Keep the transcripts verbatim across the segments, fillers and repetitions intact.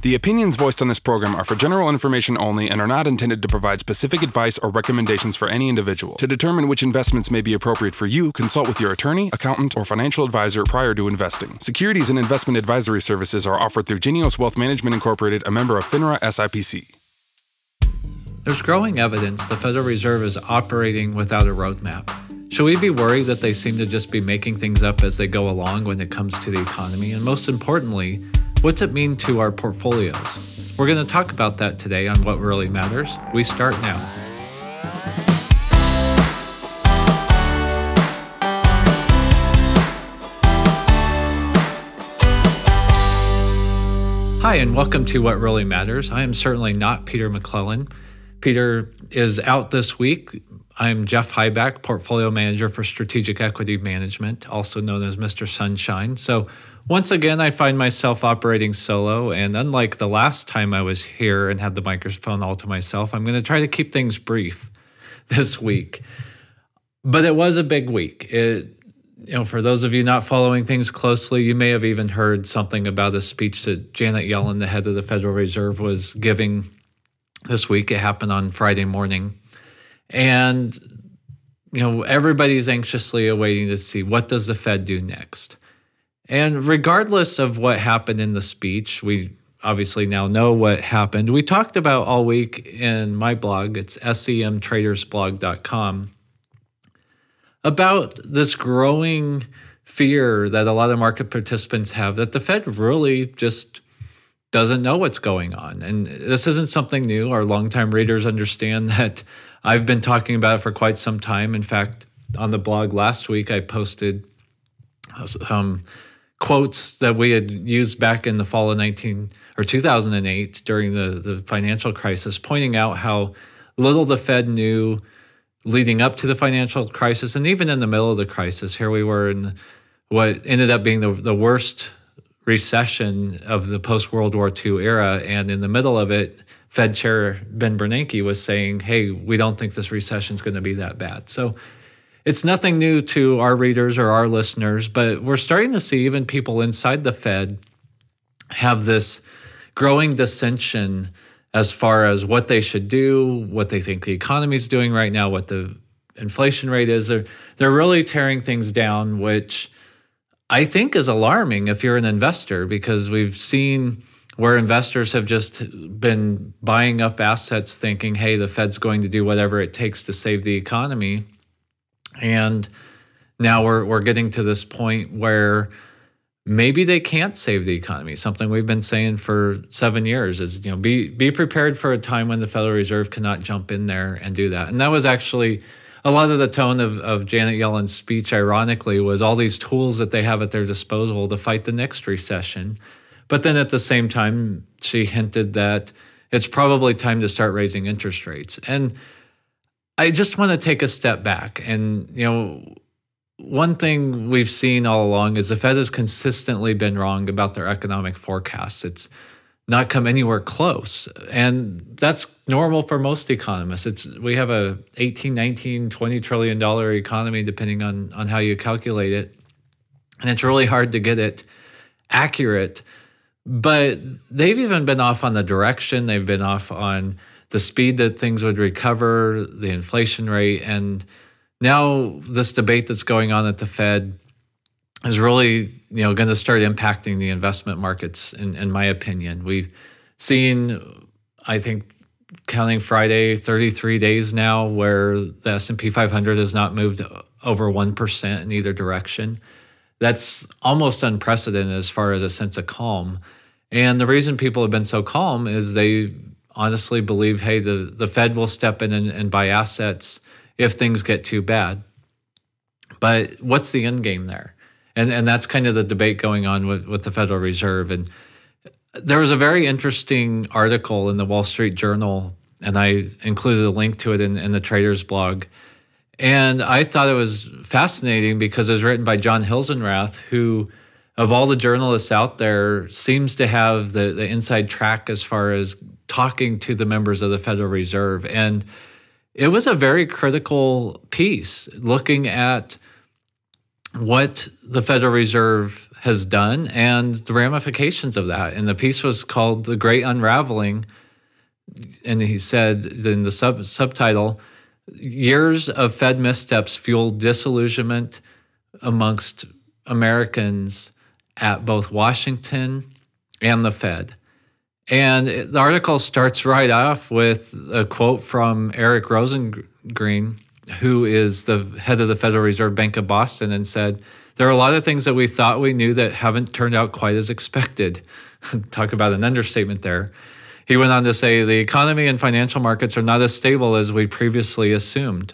The opinions voiced on this program are for general information only and are not intended to provide specific advice or recommendations for any individual. To determine which investments may be appropriate for you, consult with your attorney, accountant, or financial advisor prior to investing. Securities and investment advisory services are offered through Genios Wealth Management Incorporated, a member of FINRA S I P C. There's growing evidence the Federal Reserve is operating without a roadmap. Should we be worried that they seem to just be making things up as they go along when it comes to the economy? And most importantly, what's it mean to our portfolios? We're going to talk about that today on What Really Matters. We start now. Hi, and welcome to What Really Matters. I am certainly not Peter McClellan. Peter is out this week. I'm Jeff Hyback, Portfolio Manager for Strategic Equity Management, also known as Mister Sunshine. So once again, I find myself operating solo, and unlike the last time I was here and had the microphone all to myself, I'm going to try to keep things brief this week. But it was a big week. It, you know, for those of you not following things closely, you may have even heard something about a speech that Janet Yellen, the head of the Federal Reserve, was giving this week. It happened on Friday morning. And, you know, everybody's anxiously awaiting to see what does the Fed do next. And regardless of what happened in the speech, we obviously now know what happened. We talked about all week in my blog, it's sem traders blog dot com, about this growing fear that a lot of market participants have that the Fed really just doesn't know what's going on. And this isn't something new. Our longtime readers understand that I've been talking about it for quite some time. In fact, on the blog last week, I posted um, quotes that we had used back in the fall of nineteen or two thousand eight during the, the financial crisis, pointing out how little the Fed knew leading up to the financial crisis, and even in the middle of the crisis. Here we were in what ended up being the, the worst recession of the post-World War Two era, and in the middle of it, Fed Chair Ben Bernanke was saying, hey, we don't think this recession is going to be that bad. So it's nothing new to our readers or our listeners, but we're starting to see even people inside the Fed have this growing dissension as far as what they should do, what they think the economy is doing right now, what the inflation rate is. They're, they're really tearing things down, which I think is alarming if you're an investor, because we've seen where investors have just been buying up assets thinking, hey, the Fed's going to do whatever it takes to save the economy. And now we're we're getting to this point where maybe they can't save the economy. Something we've been saying for seven years is, you know, be be prepared for a time when the Federal Reserve cannot jump in there and do that. And that was actually a lot of the tone of, of Janet Yellen's speech, ironically, was all these tools that they have at their disposal to fight the next recession. But then at the same time, she hinted that it's probably time to start raising interest rates. And I just want to take a step back. And, you know, one thing we've seen all along is the Fed has consistently been wrong about their economic forecasts. It's not come anywhere close. And that's normal for most economists. It's we have a eighteen, nineteen, twenty trillion dollars economy, depending on, on how you calculate it. And it's really hard to get it accurate. But they've even been off on the direction. They've been off on the speed that things would recover, the inflation rate. And now this debate that's going on at the Fed is really, you know, going to start impacting the investment markets, in, in my opinion. We've seen, I think, counting Friday, thirty-three days now where the S and P five hundred has not moved over one percent in either direction. That's almost unprecedented as far as a sense of calm. And the reason people have been so calm is they honestly believe, hey, the, the Fed will step in and, and buy assets if things get too bad. But what's the end game there? And and that's kind of the debate going on with, with the Federal Reserve. And there was a very interesting article in the Wall Street Journal, and I included a link to it in, in the Traders blog. And I thought it was fascinating because it was written by John Hilsenrath, who, of all the journalists out there, seems to have the, the inside track as far as talking to the members of the Federal Reserve. And it was a very critical piece looking at what the Federal Reserve has done and the ramifications of that. And the piece was called The Great Unraveling. And he said in the sub subtitle, years of Fed missteps fueled disillusionment amongst Americans at both Washington and the Fed. And the article starts right off with a quote from Eric Rosengreen, who is the head of the Federal Reserve Bank of Boston, and said, there are a lot of things that we thought we knew that haven't turned out quite as expected. Talk about an understatement there. He went on to say, the economy and financial markets are not as stable as we previously assumed.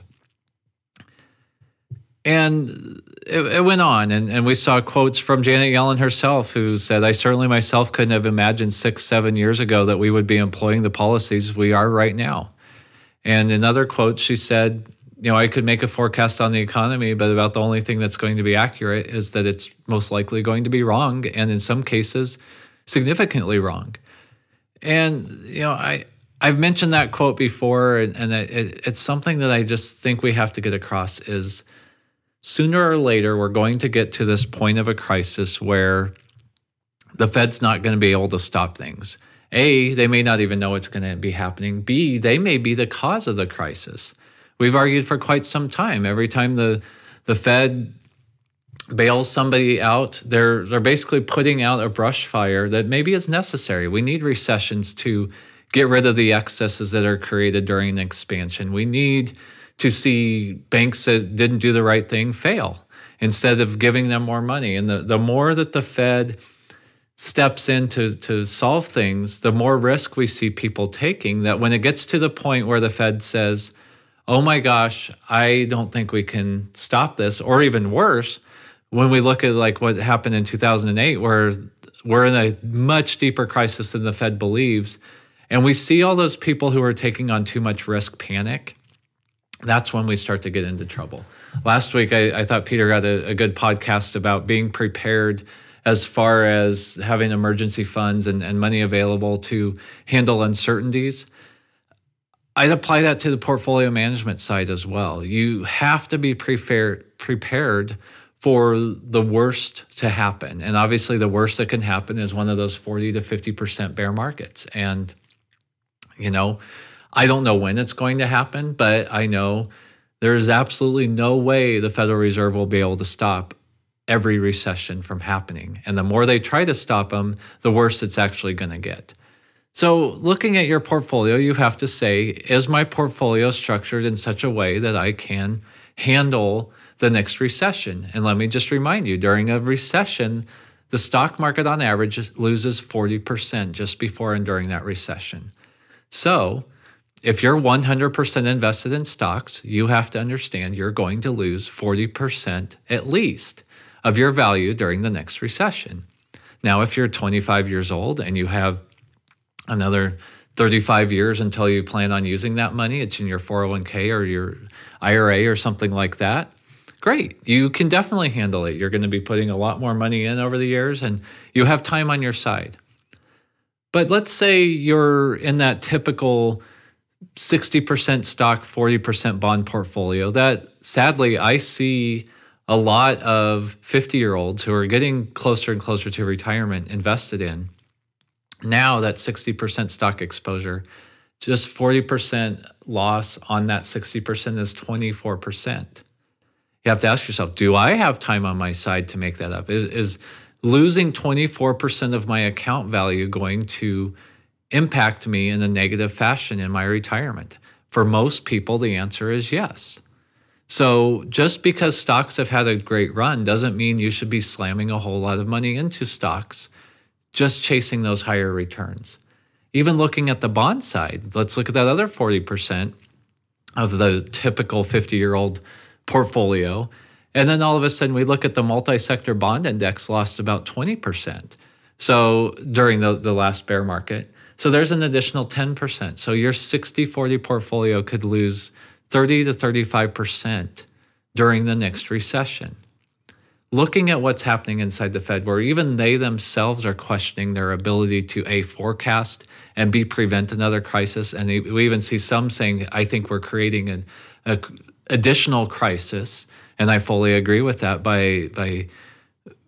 And it, it went on, and, and we saw quotes from Janet Yellen herself, who said, I certainly myself couldn't have imagined six, seven years ago that we would be employing the policies we are right now. And in other quotes, she said, you know, I could make a forecast on the economy, but about the only thing that's going to be accurate is that it's most likely going to be wrong, and in some cases, significantly wrong. And, you know, I, I've mentioned that quote before, and, and it, it's something that I just think we have to get across is sooner or later, we're going to get to this point of a crisis where the Fed's not going to be able to stop things. A, they may not even know it's going to be happening. B, they may be the cause of the crisis. We've argued for quite some time. Every time the the Fed bails somebody out, they're they're basically putting out a brush fire that maybe is necessary. We need recessions to get rid of the excesses that are created during an expansion. We need to see banks that didn't do the right thing fail instead of giving them more money. And the, the more that the Fed steps in to, to solve things, the more risk we see people taking, that when it gets to the point where the Fed says, oh my gosh, I don't think we can stop this, or even worse, when we look at like what happened in two thousand eight, where we're in a much deeper crisis than the Fed believes, and we see all those people who are taking on too much risk panic, that's when we start to get into trouble. Last week, I, I thought Peter had a, a good podcast about being prepared as far as having emergency funds and, and money available to handle uncertainties. I'd apply that to the portfolio management side as well. You have to be prepared prepared for the worst to happen. And obviously the worst that can happen is one of those forty to fifty percent bear markets. And, you know, I don't know when it's going to happen, but I know there's absolutely no way the Federal Reserve will be able to stop every recession from happening. And the more they try to stop them, the worse it's actually going to get. So looking at your portfolio, you have to say, is my portfolio structured in such a way that I can handle the next recession? And let me just remind you, during a recession, the stock market on average loses forty percent just before and during that recession. So if you're one hundred percent invested in stocks, you have to understand you're going to lose forty percent at least of your value during the next recession. Now, if you're twenty-five years old and you have another thirty-five years until you plan on using that money, it's in your four oh one k or your I R A or something like that, great. You can definitely handle it. You're going to be putting a lot more money in over the years and you have time on your side. But let's say you're in that typical sixty percent stock, forty percent bond portfolio that sadly I see a lot of fifty-year-olds who are getting closer and closer to retirement invested in. Now that sixty percent stock exposure, just forty percent loss on that sixty percent is twenty-four percent. You have to ask yourself, do I have time on my side to make that up? Is, is losing twenty-four percent of my account value going to impact me in a negative fashion in my retirement? For most people, the answer is yes. So just because stocks have had a great run doesn't mean you should be slamming a whole lot of money into stocks, just chasing those higher returns. Even looking at the bond side, let's look at that other forty percent of the typical fifty-year-old portfolio. And then all of a sudden we look at the multi-sector bond index lost about twenty percent. So during the, the last bear market. So there's an additional ten percent. So your sixty forty portfolio could lose thirty to thirty-five percent during the next recession. Looking at what's happening inside the Fed, where even they themselves are questioning their ability to A, forecast, and B, prevent another crisis. And we even see some saying, I think we're creating an a additional crisis. And I fully agree with that by, by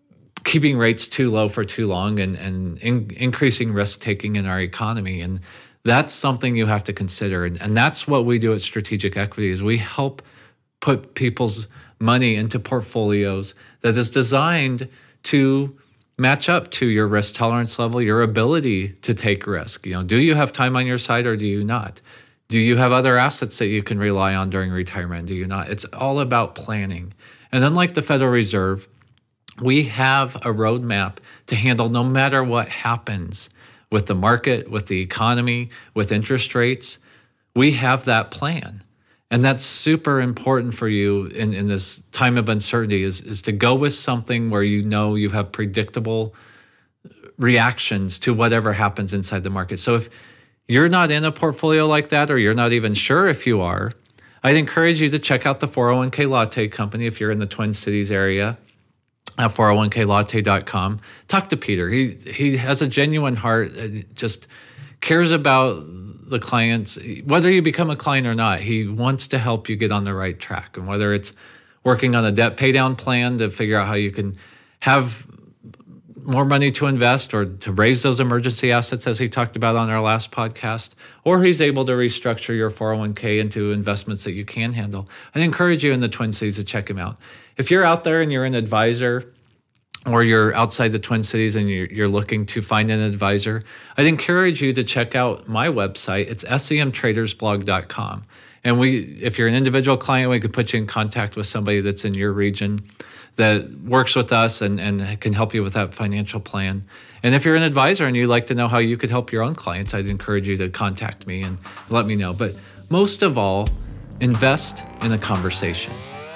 keeping rates too low for too long and, and in, increasing risk-taking in our economy. And that's something you have to consider. And, and that's what we do at Strategic Equities. We help put people's money into portfolios that is designed to match up to your risk tolerance level, your ability to take risk. You know, do you have time on your side or do you not? Do you have other assets that you can rely on during retirement? Do you not? It's all about planning. And unlike the Federal Reserve, we have a roadmap to handle no matter what happens with the market, with the economy, with interest rates. We have that plan. And that's super important for you in, in this time of uncertainty is, is to go with something where you know you have predictable reactions to whatever happens inside the market. So if you're not in a portfolio like that, or you're not even sure if you are, I'd encourage you to check out the four oh one k Latte Company if you're in the Twin Cities area. At four oh one k latte dot com. Talk to Peter. He he has a genuine heart, just cares about the clients. Whether you become a client or not, he wants to help you get on the right track. And whether it's working on a debt pay down plan to figure out how you can have more money to invest or to raise those emergency assets, as he talked about on our last podcast, or he's able to restructure your four oh one k into investments that you can handle. I'd encourage you in the Twin Cities to check him out. If you're out there and you're an advisor, or you're outside the Twin Cities and you're, you're looking to find an advisor, I'd encourage you to check out my website. It's S E M traders blog dot com. And we, if you're an individual client, we could put you in contact with somebody that's in your region that works with us and, and can help you with that financial plan. And if you're an advisor and you'd like to know how you could help your own clients, I'd encourage you to contact me and let me know. But most of all, invest in a conversation.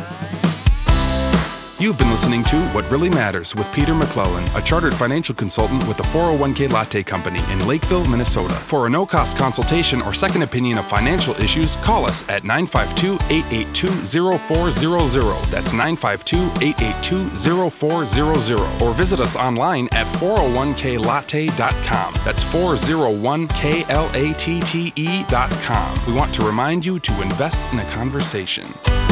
You've been listening to What Really Matters with Peter McClellan, a chartered financial consultant with the four oh one k Latte Company in Lakeville, Minnesota. For a no-cost consultation or second opinion of financial issues, call us at nine five two, eight eight two, zero four zero zero. That's nine five two, eight eight two, zero four zero zero. Or visit us online at four oh one k latte dot com. That's four oh one k latte dot com. We want to remind you to invest in a conversation.